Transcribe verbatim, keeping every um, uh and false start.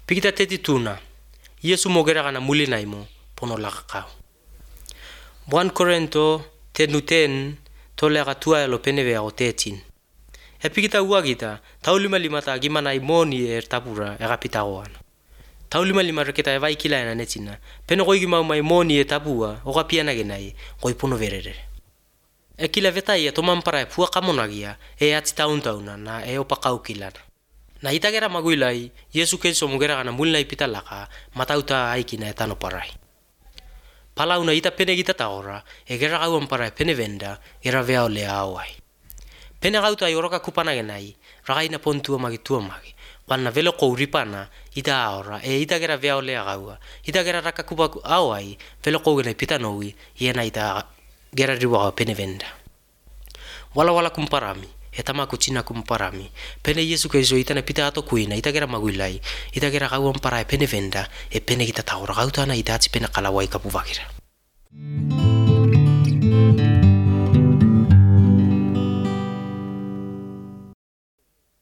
Pikita teti tuna, Yesu mogera kana mulina imo pono lakakau. One Korinto tenu ten tole akatua elo peneve ako thirteen. E pikita ua kita, tau lima lima ta gimana imoni er tapura e kapita oana. Tau lima lima reketa e vai kila ena netina, peno koi gimau mai moni e tapua o kapiana genai koi pono verere. E kila vetai e tomampara e pua kamonagia e ati taun tauna na e opakau kilana. Na itagera maguilai, Yesu Kristo mogera kana mulina ipita laka, matauta aikina e tano parai. Palauna ita pene gita taora, e gera kau ampara e pene venda, gera vea ole awai. Pene gauta i oroka kupana genai, ragaina pontua magi tua magi, wana velo kou ripana, ita aora, e ita gera vea ole agaua, ita gera raka kupa awai, velo kou genai pita noui, iena ita gera riwa pene venda. Wala wala kumparami, e tamaku cina kumparami, pene Yesu Kristo ita na pita ato kuina, ita gera maguilai, ita gera kau ampara e pene venda, e pene kita taora gautana ita ati pene kalawai kapuvagira.